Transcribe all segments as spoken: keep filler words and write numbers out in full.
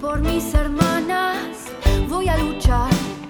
por mis hermanas voy a luchar,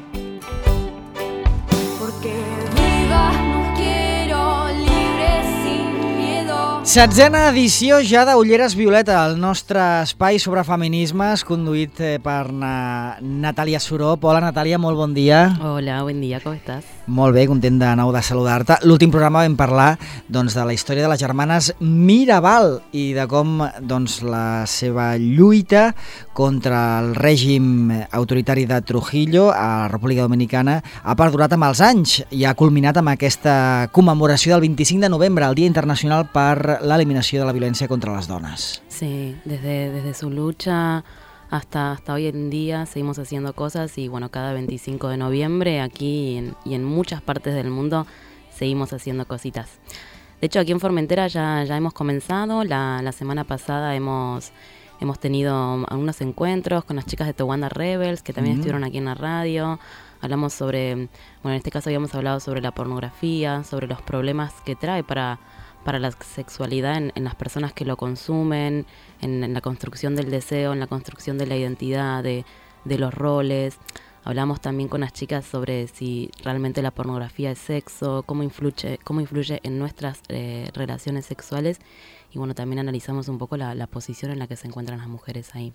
porque vivas nos quiero, libres sin miedo. Setzena edició ja d'Ulleres Violeta, el nostre espai sobre feminismes, conduït per na... Natàlia Surop. Hola, Natàlia, molt bon dia. Hola, buen día, ¿cómo estás? Molt bé, content de nou de saludar-te. L'últim programa vam parlar doncs, de la història de les germanes Mirabal i de com doncs, la seva lluita contra el règim autoritari de Trujillo a la República Dominicana ha perdurat amb els anys i ha culminat amb aquesta commemoració del vint-i-cinc de novembre, el Dia Internacional per l'Eliminació de la Violència contra les Dones. Sí, desde, desde su lucha hasta, hasta hoy en día seguimos haciendo cosas y bueno, cada veinticinco de noviembre aquí y en, y en muchas partes del mundo seguimos haciendo cositas. De hecho, aquí en Formentera ya, ya hemos comenzado, la, la semana pasada hemos, hemos tenido algunos encuentros con las chicas de Towanda Rebels que también uh-huh. estuvieron aquí en la radio. Hablamos sobre, bueno, en este caso habíamos hablado sobre la pornografía, sobre los problemas que trae para... para la sexualidad en, en las personas que lo consumen, en, en la construcción del deseo, en la construcción de la identidad, de, de los roles. Hablamos también con las chicas sobre si realmente la pornografía es sexo, cómo influye, cómo influye en nuestras eh, relaciones sexuales y bueno, también analizamos un poco la, la posición en la que se encuentran las mujeres ahí.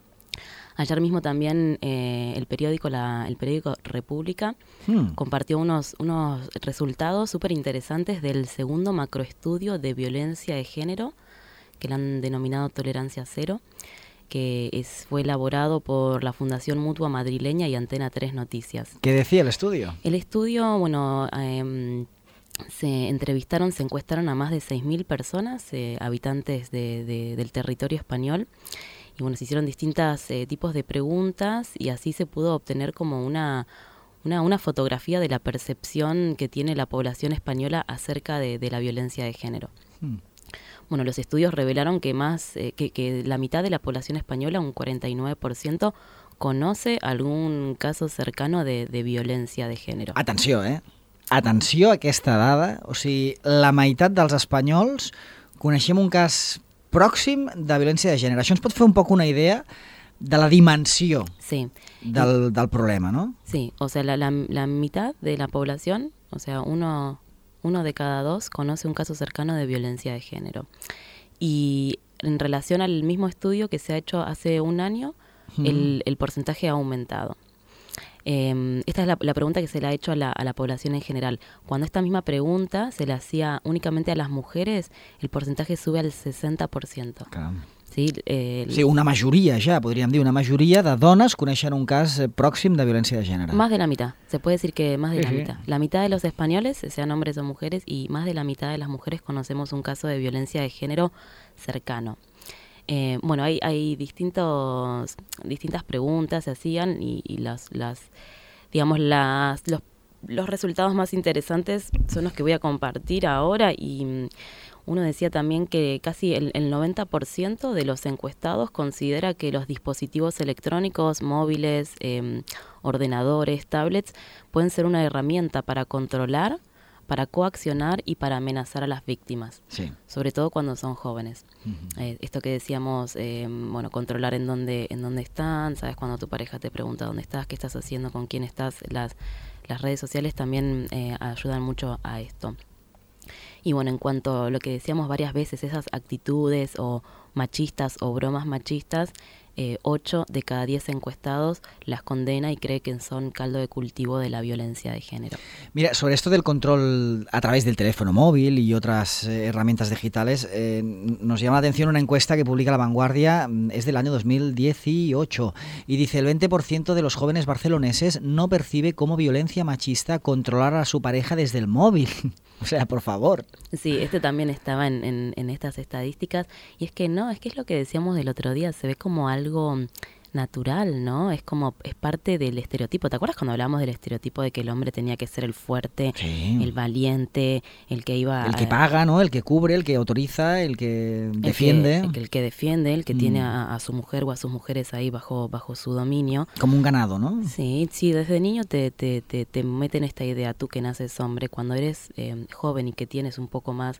Ayer mismo también eh, el periódico la, el periódico República hmm. compartió unos, unos resultados súper interesantes del segundo macroestudio de violencia de género, que le han denominado Tolerancia Cero, que es, fue elaborado por la Fundación Mutua Madrileña y Antena tres Noticias. ¿Qué decía el estudio? El estudio, bueno... Eh, se entrevistaron, se encuestaron a más de seis mil personas, eh, habitantes de, de, del territorio español. Y bueno, se hicieron distintos eh, tipos de preguntas y así se pudo obtener como una, una, una fotografía de la percepción que tiene la población española acerca de, de la violencia de género. Hmm. Bueno, los estudios revelaron que más eh, que, que la mitad de la población española, un cuarenta y nueve por ciento, conoce algún caso cercano de, de violencia de género. Atenció, eh? Atenció a aquesta dada. O sigui, la meitat dels espanyols coneixem un cas pròxim de violència de gènere. Això ens pot fer un poc una idea de la dimensió sí. del, del problema, ¿no? Sí, o sea, la, la, la mitad de la población, o sea, uno, uno de cada dos conoce un caso cercano de violencia de género. Y en relación al mismo estudio que se ha hecho hace un año, mm. el, el porcentaje ha aumentado. Eh, esta es la, la pregunta que se le ha hecho a la, a la población en general. Cuando esta misma pregunta se le hacía únicamente a las mujeres, el porcentaje sube al sesenta por ciento. Sí, eh, sí, una majoria ja, podríem dir, una majoria de dones coneixen un cas pròxim de violència de gènere. Más de la mitad, se puede decir que más de sí, la sí. mitad. La mitad de los españoles, sean hombres o mujeres, y más de la mitad de las mujeres conocemos un caso de violencia de género cercano. Eh, bueno, hay, hay distintos, distintas preguntas se hacían y, y las, las, digamos, las, los, los resultados más interesantes son los que voy a compartir ahora y uno decía también que casi el, el noventa por ciento de los encuestados considera que los dispositivos electrónicos, móviles, eh, ordenadores, tablets pueden ser una herramienta para controlar, para coaccionar y para amenazar a las víctimas, sí. sobre todo cuando son jóvenes. Uh-huh. Eh, esto que decíamos, eh, bueno, controlar en dónde, en dónde están, sabes, cuando tu pareja te pregunta dónde estás, qué estás haciendo, con quién estás, las, las redes sociales también eh, ayudan mucho a esto. Y bueno, en cuanto a lo que decíamos varias veces, esas actitudes o machistas o bromas machistas, eh, ocho de cada diez encuestados las condena y cree que son caldo de cultivo de la violencia de género. Mira, sobre esto del control a través del teléfono móvil y otras eh, herramientas digitales, eh, nos llama la atención una encuesta que publica La Vanguardia, es del año dos mil dieciocho, y dice el veinte por ciento de los jóvenes barceloneses no percibe como violencia machista controlar a su pareja desde el móvil. O sea, por favor. Sí, este también estaba en, en, en estas estadísticas. Y es que no, es que es lo que decíamos del otro día, se ve como algo natural, ¿no? Es como, es parte del estereotipo. ¿Te acuerdas cuando hablábamos del estereotipo de que el hombre tenía que ser el fuerte, sí. el valiente, el que iba... El que a, paga, ¿no? El que cubre, el que autoriza, el que el defiende. Que, el, que, el que defiende, el que mm. tiene a, a su mujer o a sus mujeres ahí bajo, bajo su dominio. Como un ganado, ¿no? Sí, sí, desde niño te, te, te, te meten esta idea, tú que naces hombre, cuando eres eh, joven y que tienes un poco más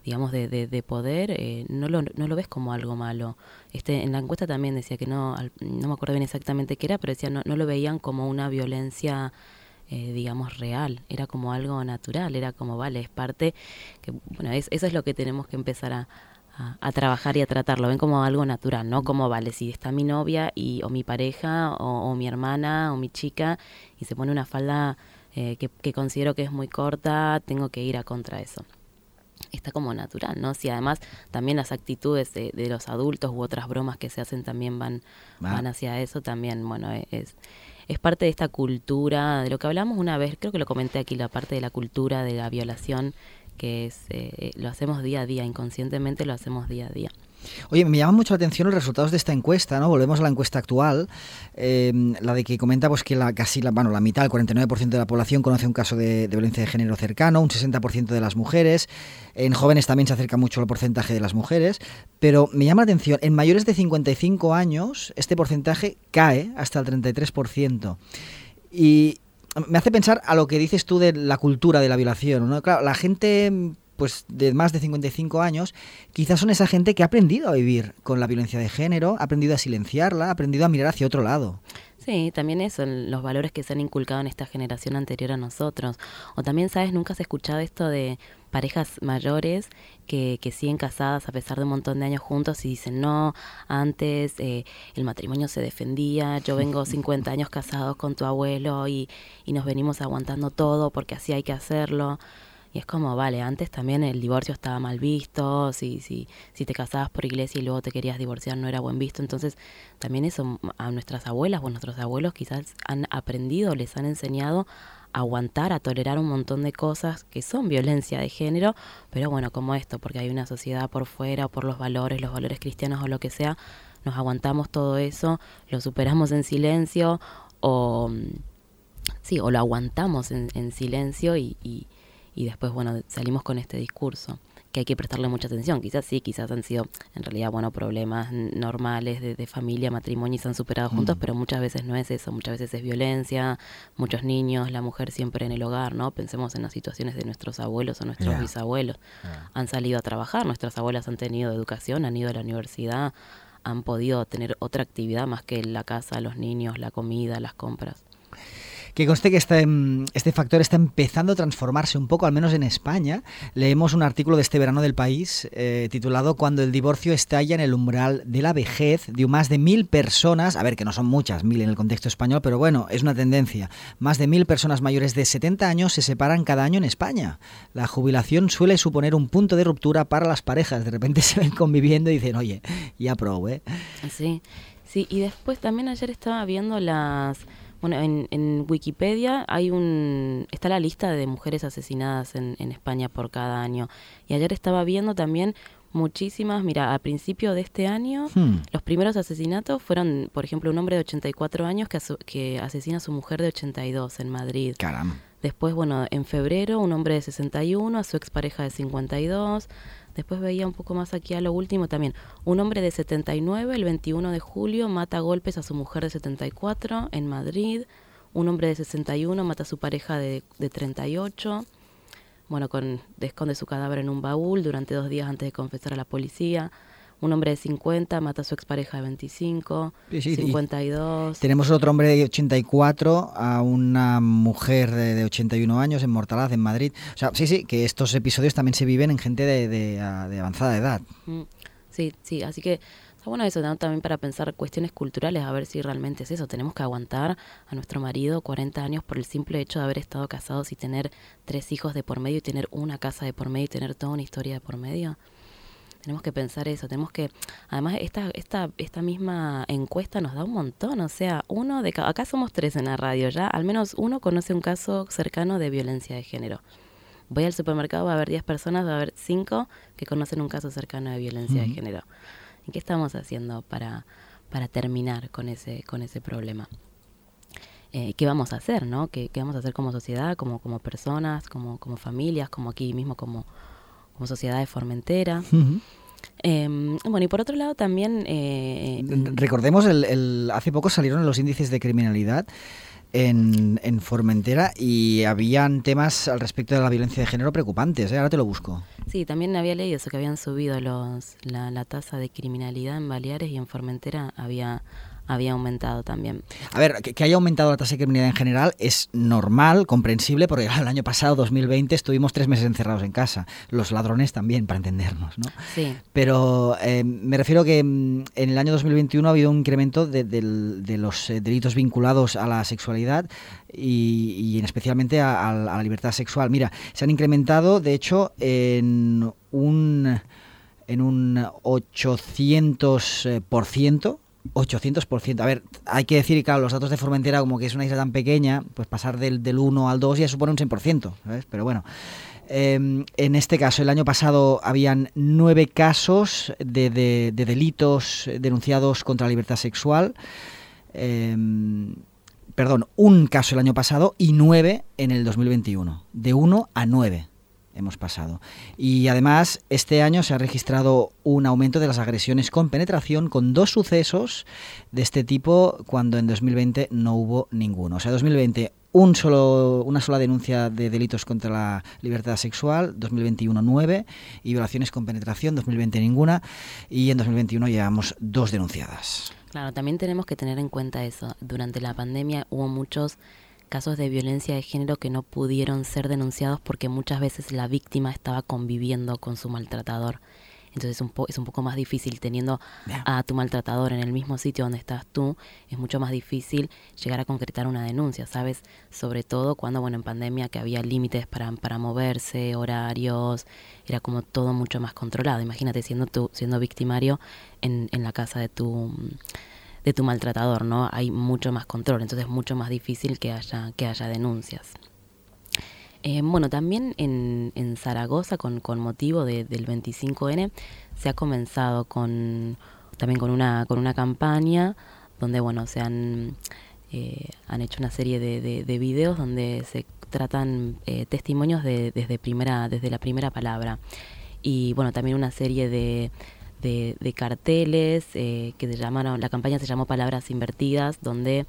digamos, de, de, de poder, eh, no, lo, no lo ves como algo malo. Este, en la encuesta también decía que no, al, no me acuerdo bien exactamente qué era, pero decía no, no lo veían como una violencia, eh, digamos, real, era como algo natural, era como, vale, es parte, que bueno, es, eso es lo que tenemos que empezar a, a, a trabajar y a tratarlo, ven como algo natural, no como, vale, si está mi novia y o mi pareja o, o mi hermana o mi chica y se pone una falda eh, que, que considero que es muy corta, tengo que ir a contra eso. Está como natural, ¿no? Si además también las actitudes de, de los adultos u otras bromas que se hacen también van, ah. van hacia eso, también, bueno, es, es parte de esta cultura, de lo que hablamos una vez, creo que lo comenté aquí, la parte de la cultura de la violación, que es eh, lo hacemos día a día, inconscientemente lo hacemos día a día. Oye, me llama mucho la atención los resultados de esta encuesta, ¿no? Volvemos a la encuesta actual, eh, la de que comenta pues que la casi la, bueno, la mitad, el cuarenta y nueve por ciento de la población conoce un caso de, de violencia de género cercano, un sesenta por ciento de las mujeres, en jóvenes también se acerca mucho el porcentaje de las mujeres, pero me llama la atención, en mayores de cincuenta y cinco años este porcentaje cae hasta el treinta y tres por ciento. Y me hace pensar a lo que dices tú de la cultura de la violación, ¿no? Claro, la gente pues de más de cincuenta y cinco años, quizás son esa gente que ha aprendido a vivir con la violencia de género, ha aprendido a silenciarla, ha aprendido a mirar hacia otro lado. Sí, también eso, los valores que se han inculcado en esta generación anterior a nosotros. O también, ¿sabes? Nunca has escuchado esto de parejas mayores que, que siguen casadas a pesar de un montón de años juntos y dicen, no, antes eh, el matrimonio se defendía, yo vengo cincuenta años casados con tu abuelo y, y nos venimos aguantando todo porque así hay que hacerlo. Y es como, vale, antes también el divorcio estaba mal visto, si, si, si te casabas por iglesia y luego te querías divorciar no era buen visto. Entonces también eso a nuestras abuelas o nuestros abuelos quizás han aprendido, les han enseñado a aguantar, a tolerar un montón de cosas que son violencia de género, pero bueno, como esto, porque hay una sociedad por fuera o por los valores, los valores cristianos o lo que sea, nos aguantamos todo eso, lo superamos en silencio o, sí, o lo aguantamos en, en silencio y... y Y después, bueno, salimos con este discurso, que hay que prestarle mucha atención. Quizás sí, quizás han sido, en realidad, bueno, problemas normales de, de familia, matrimonio y se han superado mm. juntos, pero muchas veces no es eso. Muchas veces es violencia, muchos niños, la mujer siempre en el hogar, ¿no? Pensemos en las situaciones de nuestros abuelos o nuestros yeah. bisabuelos. Yeah. Han salido a trabajar, nuestras abuelas han tenido educación, han ido a la universidad, han podido tener otra actividad más que la casa, los niños, la comida, las compras. Que conste que este, este factor está empezando a transformarse un poco, al menos en España. Leemos un artículo de este verano del País eh, titulado Cuando el divorcio estalla en el umbral de la vejez, de más de mil personas, a ver, que no son muchas, mil en el contexto español, pero bueno, es una tendencia. Más de mil personas mayores de setenta años se separan cada año en España. La jubilación suele suponer un punto de ruptura para las parejas. De repente se ven conviviendo y dicen, oye, ya pro, ¿eh? Sí, sí, y después también ayer estaba viendo las... Bueno, en, en Wikipedia hay un está la lista de mujeres asesinadas en, en España por cada año. Y ayer estaba viendo también muchísimas, mira, a principio de este año, hmm. los primeros asesinatos fueron, por ejemplo, un hombre de ochenta y cuatro años que, aso- que asesina a su mujer de ochenta y dos en Madrid. Caramba. Después, bueno, en febrero, un hombre de sesenta y uno a su expareja de cincuenta y dos. Después veía un poco más aquí a lo último también. Un hombre de setenta y nueve, el veintiuno de julio, mata a golpes a su mujer de setenta y cuatro en Madrid. Un hombre de sesenta y uno mata a su pareja de, de treinta y ocho. Bueno, con, esconde su cadáver en un baúl durante dos días antes de confesar a la policía. Un hombre de cincuenta mata a su expareja de veinticinco, sí, sí, cincuenta y dos. Y tenemos otro hombre de ochenta y cuatro a una mujer de, de ochenta y uno años en Mortalaz, en Madrid. O sea, sí, sí, que estos episodios también se viven en gente de, de, de avanzada edad. Sí, sí, así que está bueno eso, ¿no? También para pensar cuestiones culturales, a ver si realmente es eso. Tenemos que aguantar a nuestro marido cuarenta años por el simple hecho de haber estado casados y tener tres hijos de por medio y tener una casa de por medio y tener toda una historia de por medio. Tenemos que pensar eso, tenemos que, además esta esta esta misma encuesta nos da un montón, o sea, uno de cada, acá somos tres en la radio ya, al menos uno conoce un caso cercano de violencia de género. Voy al supermercado, va a haber diez personas, va a haber cinco que conocen un caso cercano de violencia uh-huh. de género. ¿Y qué estamos haciendo para, para terminar con ese, con ese problema? Eh, ¿Qué vamos a hacer, no? ¿Qué, qué vamos a hacer como sociedad, como, como personas, como, como familias, como aquí mismo, como como sociedad de Formentera? Uh-huh. Eh, bueno, y por otro lado también... Eh, Recordemos, el, el, hace poco salieron los índices de criminalidad en, en Formentera y habían temas al respecto de la violencia de género preocupantes, ¿eh? Ahora te lo busco. Sí, también había leído eso, que habían subido los la, la tasa de criminalidad en Baleares y en Formentera había... había aumentado también. A ver, que, que haya aumentado la tasa de criminalidad en general es normal, comprensible, porque el año pasado, dos mil veinte, estuvimos tres meses encerrados en casa. Los ladrones también, para entendernos, ¿no? Sí. Pero eh, me refiero que en el año dos mil veintiuno ha habido un incremento de, de, de los delitos vinculados a la sexualidad y, y en especialmente a, a la libertad sexual. Mira, se han incrementado, de hecho, en un, en un ochocientos por ciento. ochocientos por ciento. A ver, hay que decir, claro, los datos de Formentera, como que es una isla tan pequeña, pues pasar del, del uno al dos ya supone un seis por ciento, ¿sabes? Pero bueno, eh, en este caso, el año pasado habían nueve casos de, de, de delitos denunciados contra la libertad sexual. Eh, perdón, un caso el año pasado y nueve en el dos mil veintiuno. De uno a nueve. Hemos pasado. Y además, este año se ha registrado un aumento de las agresiones con penetración, con dos sucesos de este tipo, cuando en dos mil veinte no hubo ninguno. O sea, dos mil veinte, un solo, una sola denuncia de delitos contra la libertad sexual, dos mil veintiuno nueve, y violaciones con penetración, dos mil veinte ninguna, y en dos mil veintiuno llevamos dos denunciadas. Claro, también tenemos que tener en cuenta eso. Durante la pandemia hubo muchos casos de violencia de género que no pudieron ser denunciados porque muchas veces la víctima estaba conviviendo con su maltratador. Entonces es un, po- es un poco más difícil teniendo yeah. a tu maltratador en el mismo sitio donde estás tú, es mucho más difícil llegar a concretar una denuncia, ¿sabes? Sobre todo cuando, bueno, en pandemia que había límites para, para moverse, horarios, era como todo mucho más controlado. Imagínate siendo tú, siendo victimario en, en la casa de tu... de tu maltratador, ¿no? Hay mucho más control, entonces es mucho más difícil que haya, que haya denuncias. Eh, bueno, también en, en Zaragoza, con, con motivo de, del veinticinco ene, se ha comenzado con también con una, con una campaña donde, bueno, se han, eh, han hecho una serie de, de, de videos donde se tratan eh, testimonios de, desde, primera, desde la primera palabra. Y, bueno, también una serie de De, de carteles eh, que se llamaron, la campaña se llamó Palabras Invertidas, donde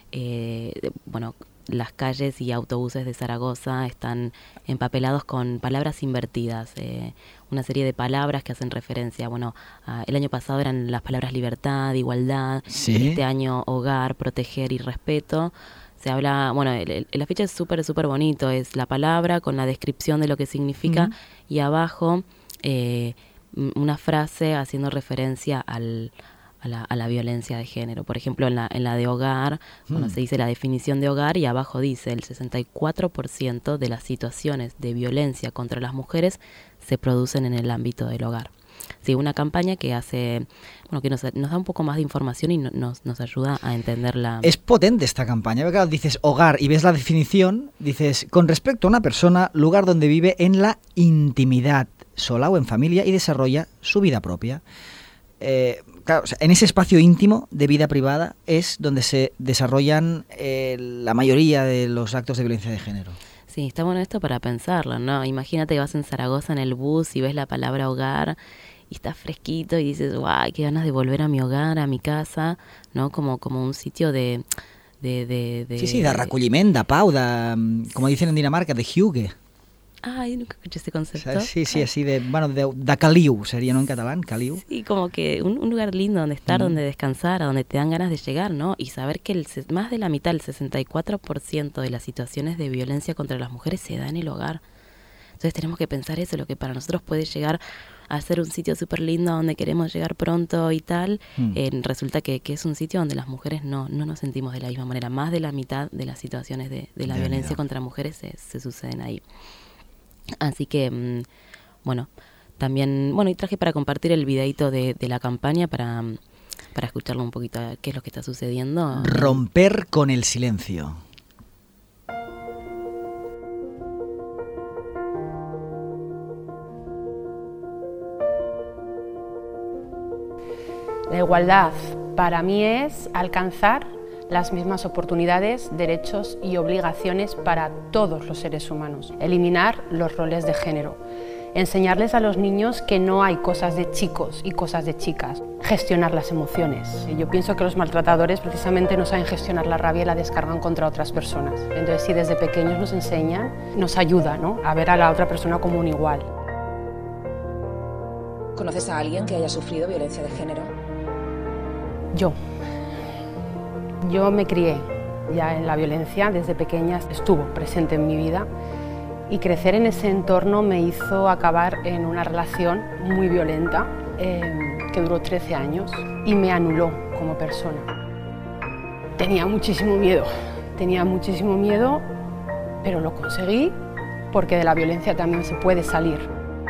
eh, bueno, las calles y autobuses de Zaragoza están empapelados con palabras invertidas, eh, una serie de palabras que hacen referencia, bueno, a, el año pasado eran las palabras libertad, igualdad, ¿sí? Este año hogar, proteger y respeto. Se habla, bueno, el, el, el afiche es súper, súper bonito, es la palabra con la descripción de lo que significa uh-huh. y abajo eh, una frase haciendo referencia al, a, la, a la violencia de género. Por ejemplo, en la, en la de hogar, mm. bueno, se dice la definición de hogar y abajo dice el sesenta y cuatro por ciento de las situaciones de violencia contra las mujeres se producen en el ámbito del hogar. Sí, una campaña que hace, bueno, que nos, nos da un poco más de información y no, nos, nos ayuda a entenderla. Es potente esta campaña, porque claro, dices hogar y ves la definición, dices con respecto a una persona, lugar donde vive en la intimidad, sola o en familia y desarrolla su vida propia. Eh, claro, o sea, en ese espacio íntimo de vida privada es donde se desarrollan eh, la mayoría de los actos de violencia de género. Sí, está bueno esto para pensarlo, ¿no? Imagínate que vas en Zaragoza en el bus y ves la palabra hogar y está fresquito y dices, guay, qué ganas de volver a mi hogar, a mi casa, ¿no? Como, como un sitio de... de, de, de sí, sí, de recolliment, de pau, de, como dicen en Dinamarca, de hüge. Ay, nunca escuché ese concepto. ¿Sabes? Sí, sí, así de, bueno, de, de caliu, sería, ¿no? En catalán, caliu. Sí, como que un, un lugar lindo donde estar, mm. donde descansar, a donde te dan ganas de llegar, ¿no? Y saber que el, más de la mitad, el sesenta y cuatro por ciento de las situaciones de violencia contra las mujeres se da en el hogar. Entonces tenemos que pensar eso, lo que para nosotros puede llegar a ser un sitio súper lindo donde queremos llegar pronto y tal, mm. eh, resulta que, que es un sitio donde las mujeres no, no nos sentimos de la misma manera. Más de la mitad de las situaciones de, de la de violencia vida. contra mujeres se, se suceden ahí. Así que, bueno, también, bueno, y traje para compartir el videito de, de la campaña para, para escucharlo un poquito, qué es lo que está sucediendo. Romper con el silencio. La igualdad para mí es alcanzar las mismas oportunidades, derechos y obligaciones para todos los seres humanos. Eliminar los roles de género. Enseñarles a los niños que no hay cosas de chicos y cosas de chicas. Gestionar las emociones. Yo pienso que los maltratadores precisamente no saben gestionar la rabia y la descargan contra otras personas. Entonces, si desde pequeños nos enseñan, nos ayuda, ¿no?, a ver a la otra persona como un igual. ¿Conoces a alguien que haya sufrido violencia de género? Yo. Yo me crié ya en la violencia, desde pequeña estuvo presente en mi vida y crecer en ese entorno me hizo acabar en una relación muy violenta eh, que duró trece años y me anuló como persona. Tenía muchísimo miedo, tenía muchísimo miedo, pero lo conseguí porque de la violencia también se puede salir.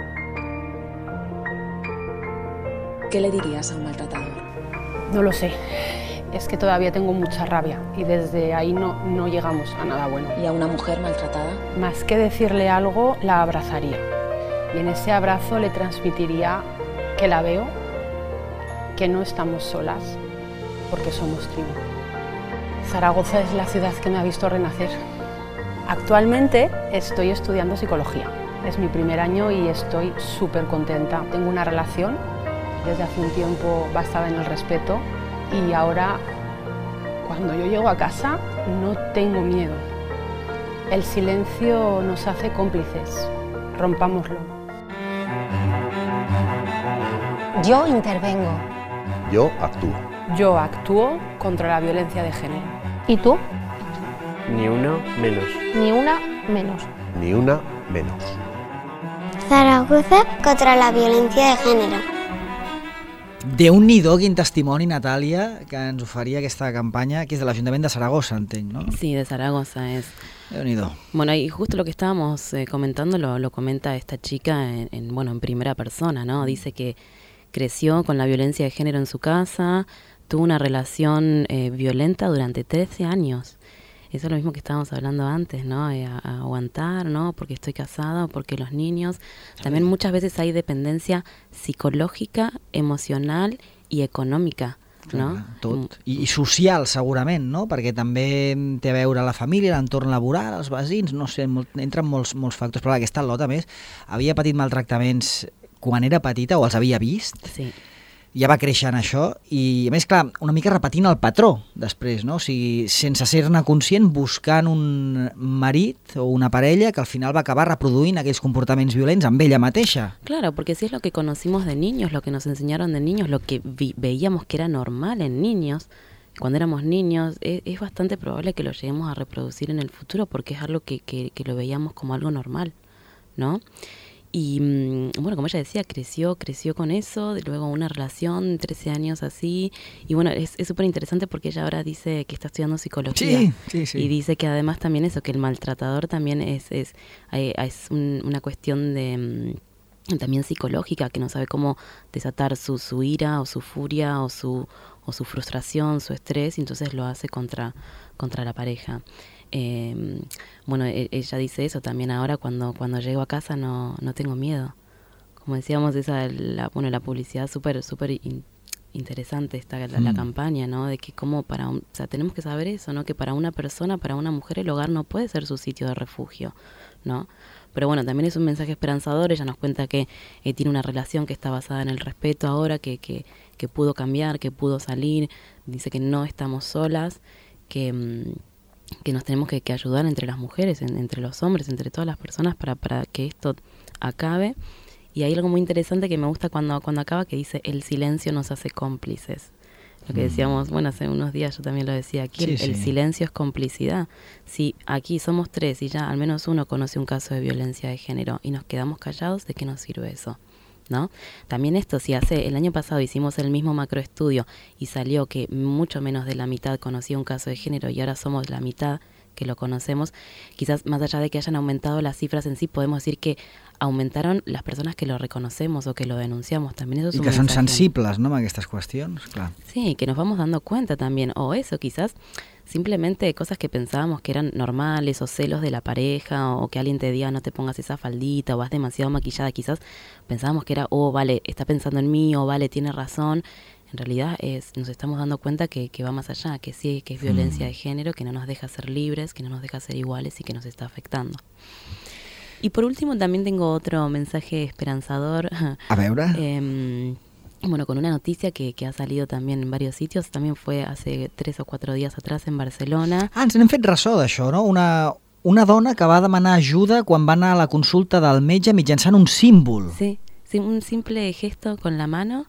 ¿Qué le dirías a un maltratador? No lo sé, es que todavía tengo mucha rabia y desde ahí no, no llegamos a nada bueno. ¿Y a una mujer maltratada? Más que decirle algo, la abrazaría y en ese abrazo le transmitiría que la veo, que no estamos solas, porque somos tribu. Zaragoza es la ciudad que me ha visto renacer. Actualmente estoy estudiando psicología, es mi primer año y estoy súper contenta. Tengo una relación desde hace un tiempo basada en el respeto y ahora cuando yo llego a casa no tengo miedo. El silencio nos hace cómplices, rompámoslo. Yo intervengo. Yo actúo. Yo actúo contra la violencia de género. ¿Y tú? Ni una menos. Ni una menos. Ni una menos. Zaragoza contra la violencia de género. Déu-n'hi-do, quin testimoni, Natàlia, que ens oferia aquesta campanya, que és de l'Ajuntament de Saragossa, entenc, ¿no? Sí, de Zaragoza es. Déu-n'hi-do. Bueno, y justo lo que estábamos eh, comentando lo, lo comenta esta chica en, en, bueno, en primera persona, ¿no? Dice que creció con la violencia de género en su casa, tuvo una relación eh, violenta durante trece años. Eso es lo mismo que estábamos hablando antes, ¿no? Eh, a, a aguantar, ¿no? Porque estoy casada, porque los niños. También muchas veces hay dependencia psicològica, emocional i econòmica, no? Tot. I, I social, segurament, no? Perquè també té a veure la família, l'entorn laboral, els veïns, no sé, molt, entren molts, molts factors. Però aquesta Lot, a més, havia patit maltractaments quan era petita o els havia vist. Sí. Ja va créixer en això i, a més, clar, una mica repetint el patró després, no? O sigui, sense ser-ne conscient, buscant un marit o una parella que al final va acabar reproduint aquells comportaments violents amb ella mateixa. Claro, porque si es lo que conocimos de niños, lo que nos enseñaron de niños, lo que vi- veíamos que era normal en niños, cuando éramos niños, es, es bastante probable que lo lleguemos a reproducir en el futuro porque es algo que, que, que lo veíamos como algo normal, ¿no? Y bueno, como ella decía, creció, creció con eso, de luego una relación, trece años así, y bueno, es súper interesante porque ella ahora dice que está estudiando psicología. Sí, sí, sí. Y dice que además también eso, que el maltratador también es, es, es un, una cuestión de también psicológica, que no sabe cómo desatar su, su ira o su furia o su, o su frustración, su estrés, y entonces lo hace contra, contra la pareja. Eh, bueno, ella dice eso también ahora, cuando cuando llego a casa no no tengo miedo. Como decíamos, esa la bueno la publicidad súper súper in, interesante está la, mm. la campaña, ¿no? De que como para un, o sea, tenemos que saber eso, ¿no? Que para una persona, para una mujer, el hogar no puede ser su sitio de refugio, ¿no? Pero bueno, también es un mensaje esperanzador. Ella nos cuenta que eh, tiene una relación que está basada en el respeto ahora, que que que pudo cambiar, que pudo salir. Dice que no estamos solas, que mmm, que nos tenemos que, que ayudar entre las mujeres, en, entre los hombres, entre todas las personas para, para que esto acabe. Y hay algo muy interesante que me gusta cuando, cuando acaba, que dice, el silencio nos hace cómplices. Lo que decíamos, bueno, hace unos días yo también lo decía aquí, sí, el, sí. el silencio es complicidad. Si aquí somos tres y ya al menos uno conoce un caso de violencia de género y nos quedamos callados, ¿de qué nos sirve eso? ¿No? También esto, si hace el año pasado hicimos el mismo macroestudio y salió que mucho menos de la mitad conocía un caso de género y ahora somos la mitad que lo conocemos, quizás más allá de que hayan aumentado las cifras en sí, podemos decir que aumentaron las personas que lo reconocemos o que lo denunciamos. También eso es I un que mensaje. Són sensibles, no?, amb aquestes qüestions, clar. Sí, que nos vamos dando cuenta también, o eso quizás simplemente cosas que pensábamos que eran normales, o celos de la pareja, o que alguien te diga no te pongas esa faldita, o vas demasiado maquillada, quizás pensábamos que era, oh, vale, está pensando en mí, o vale, tiene razón. En realidad es, nos estamos dando cuenta que, que va más allá, que sí, que es violencia mm. de género, que no nos deja ser libres, que no nos deja ser iguales y que nos está afectando. Y por último también tengo otro mensaje esperanzador. A veure. Eh, bueno, con una noticia que, que ha salido también en varios sitios, también fue hace tres o cuatro días atrás en Barcelona. Ah, ens n'hem fet ressò d'això, no? Una, una dona que va demanar ajuda quan va anar a la consulta del metge mitjançant un símbol. Sí, sí, un simple gesto con la mano.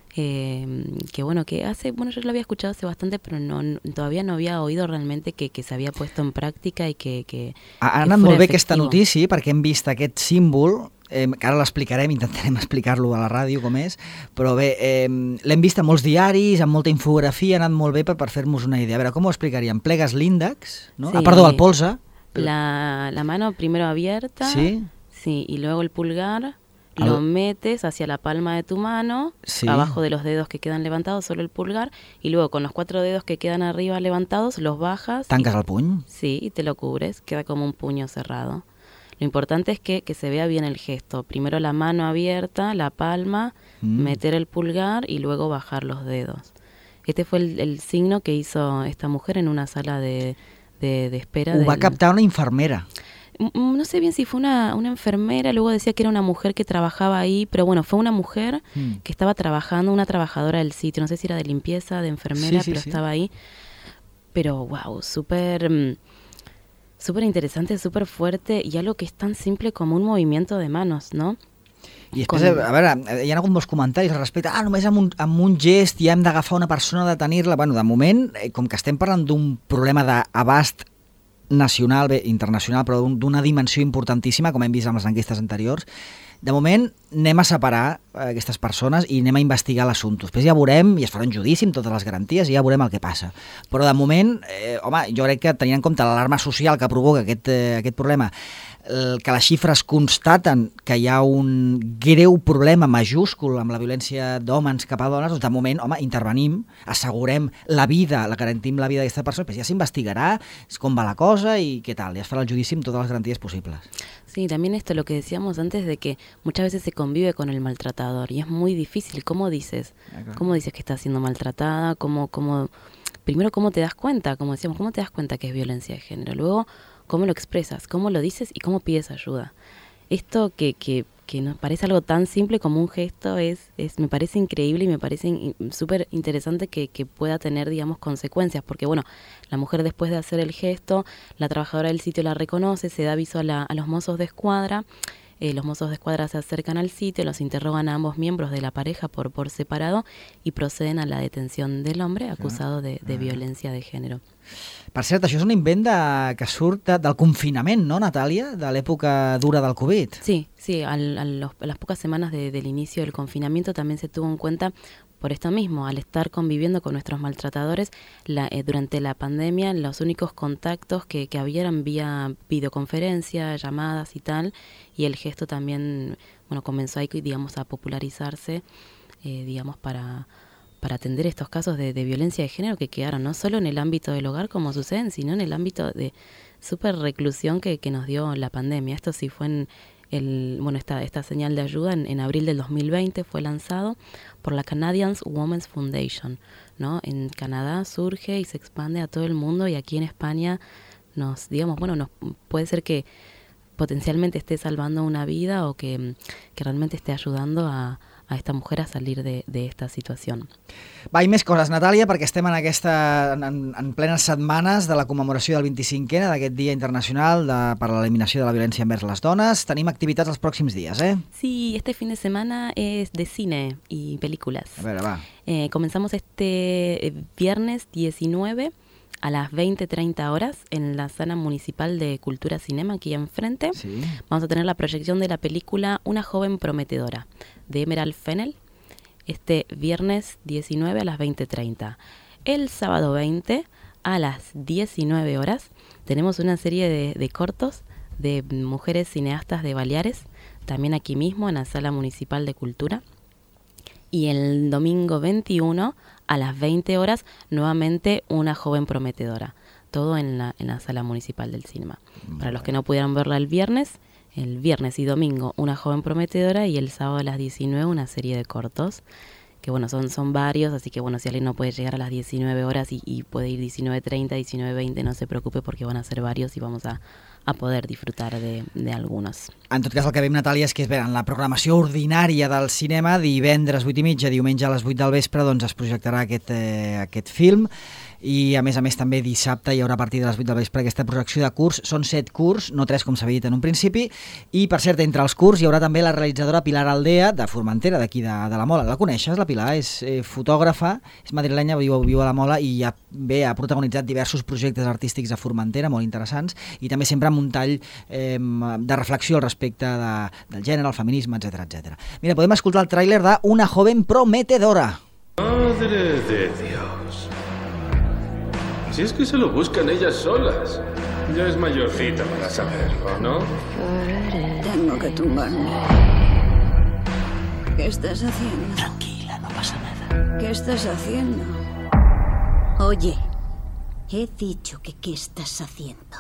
Eh, que bueno, que hace, bueno, yo lo había escuchado hace bastante, pero no, no todavía no había oído realmente que, que se havia puesto en pràctica i que, que ha anat molt bé aquesta notícia perquè hem vist aquest símbol, eh, que ara l'explicarem, intentarem explicar-lo a la ràdio com és, però bé, eh, l'hem vist a molts diaris, amb molta infografia, ha anat molt bé per, per fer-nos una idea. A veure, com ho explicaríem? Plegues l'índex, no? Sí, ah, perdó, el polze. La, la mano primero abierta, sí, sí, y luego el pulgar. Lo metes hacia la palma de tu mano, sí. abajo de los dedos que quedan levantados, solo el pulgar, y luego con los cuatro dedos que quedan arriba levantados, los bajas. ¿Tancas el puny? Sí, y te lo cubres, queda como un puño cerrado. Lo importante es que, que se vea bien el gesto. Primero la mano abierta, la palma, mm. meter el pulgar y luego bajar los dedos. Este fue el, el signo que hizo esta mujer en una sala de, de, de espera. Ho del... va captar una infermera. No sé bien si fue una, una enfermera, luego decía que era una mujer que trabajaba ahí, pero bueno, fue una mujer mm. que estaba trabajando, una trabajadora del sitio, no sé si era de limpieza, de enfermera, sí, sí, pero sí. estaba ahí. Pero wow, súper súper interesante, súper fuerte y algo que es tan simple como un movimiento de manos, ¿no? I després, a veure, hi ha hagut molts comentaris al respecte, ah, només amb un, amb un gest ja hem d'agafar una persona, detenir-la. Bueno, de moment, com que estem parlant d'un problema d'abast nacional, bé, internacional, però d'una dimensió importantíssima, com hem vist amb les enquestes anteriors, de moment anem a separar aquestes persones i anem a investigar l'assumpte. Després ja veurem, i es farà un judici amb totes les garanties, i ja veurem el que passa. Però de moment, eh, home, jo crec que tenint en compte l'alarma social que provoca aquest, eh, aquest problema, el, que les xifres constaten que hi ha un greu problema majúscul amb la violència d'homes cap a dones, doncs de moment, home, intervenim, assegurem la vida, la garantim la vida d'aquesta persona, després ja s'investigarà com va la cosa i què tal, ja es farà el judici amb totes les garanties possibles. Sí, también esto lo que decíamos antes de que muchas veces se convive con el maltratador y es muy difícil. ¿Cómo dices? ¿Cómo dices que está siendo maltratada? ¿Cómo, cómo, primero, ¿cómo te das cuenta? Como decíamos, ¿cómo te das cuenta que es violencia de género? Luego, ¿cómo lo expresas? ¿Cómo lo dices? ¿Y cómo pides ayuda? Esto que, que, que nos parece algo tan simple como un gesto es, es me parece increíble y me parece in, súper interesante que, que pueda tener, digamos, consecuencias. Porque, bueno, la mujer después de hacer el gesto, la trabajadora del sitio la reconoce, se da aviso a, la, a los mozos de escuadra. Eh, los mozos de escuadra se acercan al sitio, los interrogan a ambos miembros de la pareja por, por separado y proceden a la detención del hombre acusado de, de violència de gènere. Per cert, això és un invent de, que surt de, del confinament, no, Natàlia? De l'època dura del Covid. Sí, sí, al, a, los, a las pocas semanas de, del inicio del confinamiento también se tuvo en cuenta por esto mismo, al estar conviviendo con nuestros maltratadores la, eh, durante la pandemia, los únicos contactos que, que había eran vía videoconferencia, llamadas y tal, y el gesto también, bueno, comenzó ahí, digamos, a popularizarse, eh, digamos, para... para atender estos casos de, de violencia de género que quedaron no solo en el ámbito del hogar como suceden, sino en el ámbito de súper reclusión que, que nos dio la pandemia. Esto sí fue en el, bueno, esta, esta señal de ayuda en, en abril del dos mil veinte fue lanzado por la Canadian Women's Foundation, ¿no? En Canadá surge y se expande a todo el mundo y aquí en España nos, digamos, bueno, nos puede ser que potencialmente esté salvando una vida o que, que realmente esté ayudando a a esta mujer a salir de, de esta situació. Va, i més coses, Natàlia, perquè estem en, aquesta, en, en plenes setmanes de la commemoració del vint-i-cinquè d'aquest Dia Internacional de, per a l'eliminació de la violència envers les dones. Tenim activitats els pròxims dies, eh? Sí, este fin de semana es de cine y películas. A veure, va. Eh, comenzamos este viernes diecinueve a las veinte treinta horas en la Sala Municipal de Cultura Cinema, aquí enfrente. Sí. Vamos a tener la proyección de la película Una joven prometedora, de Emerald Fennell, este viernes diecinueve a las veinte treinta. El sábado veinte a las diecinueve horas tenemos una serie de, de cortos de mujeres cineastas de Baleares, también aquí mismo en la Sala Municipal de Cultura. Y el domingo veintiuno a las veinte horas, nuevamente Una joven prometedora. Todo en la, en la Sala Municipal del Cinema. Vale. Para los que no pudieran verla el viernes, el viernes y domingo Una joven prometedora y el sábado a las diecinueve una serie de cortos. Que bueno, son, son varios, así que bueno, si alguien no puede llegar a las diecinueve horas y, y puede ir diecinueve treinta, diecinueve veinte, no se preocupe porque van a ser varios y vamos a, a poder disfrutar de, de algunos. En tot cas, el que veiem, Natàlia, és que en la programació ordinària del cinema, divendres vuit i mitja, diumenge a les vuit del vespre, doncs es projectarà aquest, eh, aquest film, i a més a més també dissabte hi haurà a partir de les vuit del vespre aquesta projecció de curs. Són set curs, no tres com s'havia dit en un principi, i per cert, entre els curs hi haurà també la realitzadora Pilar Aldea, de Formentera, d'aquí de, de la Mola. La coneixes, la Pilar? És eh, fotògrafa, és madrilenya, viu, viu a la Mola i ha, bé, ha protagonitzat diversos projectes artístics a Formentera, molt interessants, i també sempre amb un tall eh, de reflexió al respecte de, del gènere, el feminisme, etcètera, etcètera. Mira, podem escoltar el tràiler de Una joven prometedora. Madre de Dios. Si es que se lo buscan ellas solas. Ya es mayorcita para saberlo, ¿no? Tengo que tumbarme. ¿Qué estás haciendo? Tranquila, no pasa nada. ¿Qué estás haciendo? Oye, he dicho que ¿qué estás haciendo?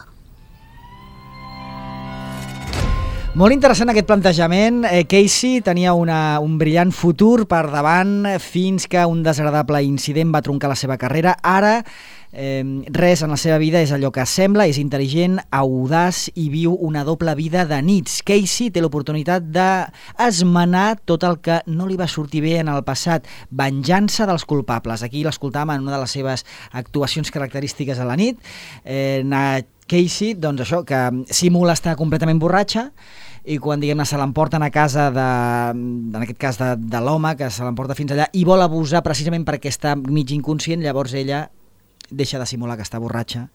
Molt interessant aquest plantejament. Eh, Casey tenia una, un brillant futur per davant fins que un desagradable incident va troncar la seva carrera. Ara eh, res en la seva vida és allò que sembla, és intel·ligent, audaç i viu una doble vida de nits. Casey té l'oportunitat d'esmenar tot el que no li va sortir bé en el passat. Venjança dels culpables. Aquí l'escoltàvem en una de les seves actuacions característiques a la nit. Eh, Casey, doncs això, que simula estar completament borratxa, i quan, diguem-ne, se l'emporten a casa, de, en aquest cas de, de l'home, que se l'emporta fins allà, i vol abusar precisament perquè està mig inconscient, llavors ella deixa de simular que està borratxa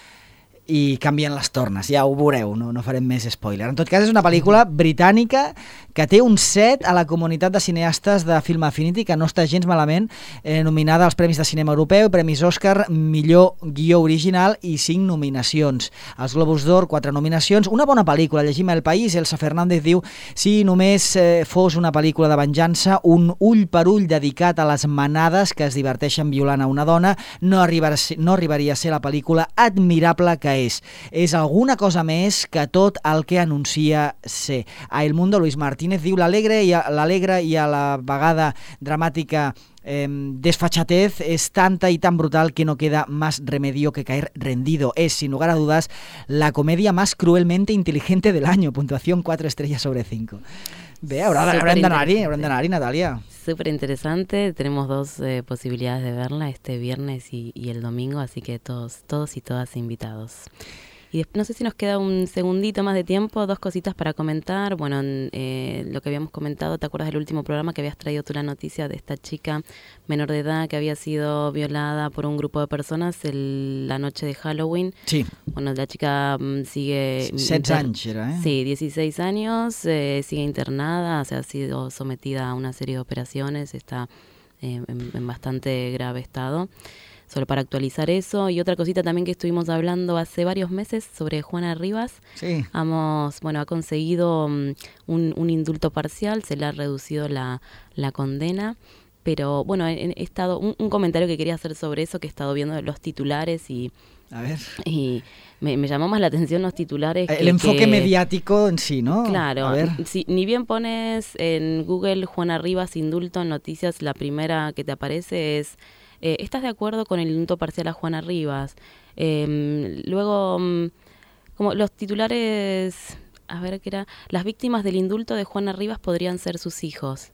i canvien les tornes, ja ho veureu, no, no farem més spoiler. En tot cas, és una pel·lícula britànica que té un set a la comunitat de cineastes de Film Affinity, que no està gens malament, eh, nominada als Premis de Cinema Europeu, Premis Òscar, millor guió original i cinc nominacions. Els Globus d'Or, quatre nominacions. Una bona pel·lícula, llegim El País, Elsa Fernández diu, si només eh, fos una pel·lícula de venjança, un ull per ull dedicat a les manades que es diverteixen violant a una dona, no, arribar, no arribaria a ser la pel·lícula admirable que és. És alguna cosa més que tot el que anuncia ser. A El Mundo, Luis Martínez diu l'alegre i, a, l'alegre i a la vegada dramàtica eh, desfachatez és tanta i tan brutal que no queda más remedio que caer rendido. Es, sin lugar a dudas, la comedia más cruelmente inteligente del año. Puntuación cuatro estrellas sobre cinco. Bé, haurà, haurem d'anar-hi, haurem d'anar-hi, Natàlia. Súper interesante, tenemos dos eh, posibilidades de verla, este viernes y, y el domingo, así que todos, todos y todas invitados. Y después, no sé si nos queda un segundito más de tiempo, dos cositas para comentar. Bueno, eh, lo que habíamos comentado, ¿te acuerdas del último programa que habías traído tú la noticia de esta chica menor de edad que había sido violada por un grupo de personas el, la noche de Halloween? Sí. Bueno, la chica mm, sigue... setze anys era, eh? Sí, dieciséis años, eh, sigue internada, o sea, ha sido sometida a una serie de operaciones, está eh, en, en bastante grave estado. Solo para actualizar eso. Y otra cosita también que estuvimos hablando hace varios meses sobre Juana Rivas. Sí. Hemos, bueno, ha conseguido um, un, un indulto parcial, se le ha reducido la, la condena. Pero bueno, he, he estado un, un comentario que quería hacer sobre eso, que he estado viendo los titulares y... A ver. Y me, me llamó más la atención los titulares. El que, enfoque que, mediático en sí, ¿no? Claro. A ver. Si, ni bien pones en Google Juana Rivas indulto en noticias, la primera que te aparece es... Eh, ¿Estás de acuerdo con el indulto parcial a Juana Rivas? Eh, luego, como los titulares, a ver qué era, las víctimas del indulto de Juana Rivas podrían ser sus hijos.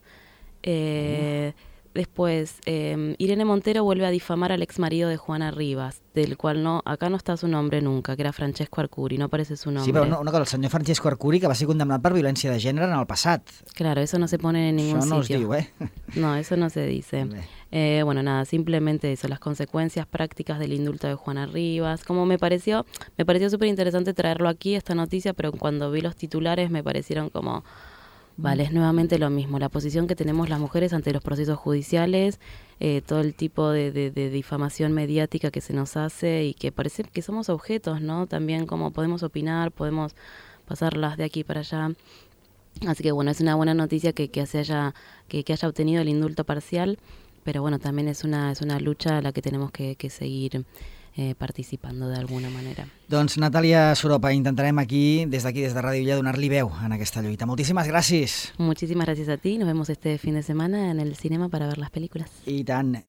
Eh, después, eh, Irene Montero vuelve a difamar al exmarido de Juana Rivas, del cual no, acá no está su nombre nunca, que era Francesco Arcuri, no aparece su nombre. Sí, però no, una cosa, el senyor Francesco Arcuri, que va ser condemnat per violència de gènere en el passat. Claro, eso no se pone en ningún sitio. Això no sitio. es diu, eh? No, eso no se dice. Eh, bueno, nada, simplemente eso, las consecuencias prácticas del indulto de Juana Rivas. Como me pareció, me pareció súper interesante traerlo aquí, esta noticia, pero cuando vi los titulares me parecieron como... Vale, es nuevamente lo mismo, la posición que tenemos las mujeres ante los procesos judiciales, eh, todo el tipo de, de, de difamación mediática que se nos hace y que parece que somos objetos, ¿no? También como podemos opinar, podemos pasarlas de aquí para allá. Así que bueno, es una buena noticia que, que, se haya, que, que haya obtenido el indulto parcial, pero bueno, también es una, es una lucha a la que tenemos que, que seguir Eh, participando de alguna manera. Doncs Natàlia Soropa, intentarem aquí, des d'aquí, des de Ràdio Illa, donar-li veu en aquesta lluita. Moltíssimes gràcies. Muchísimas gracias a ti, nos vemos este fin de semana en el cinema para ver las películas. I tant.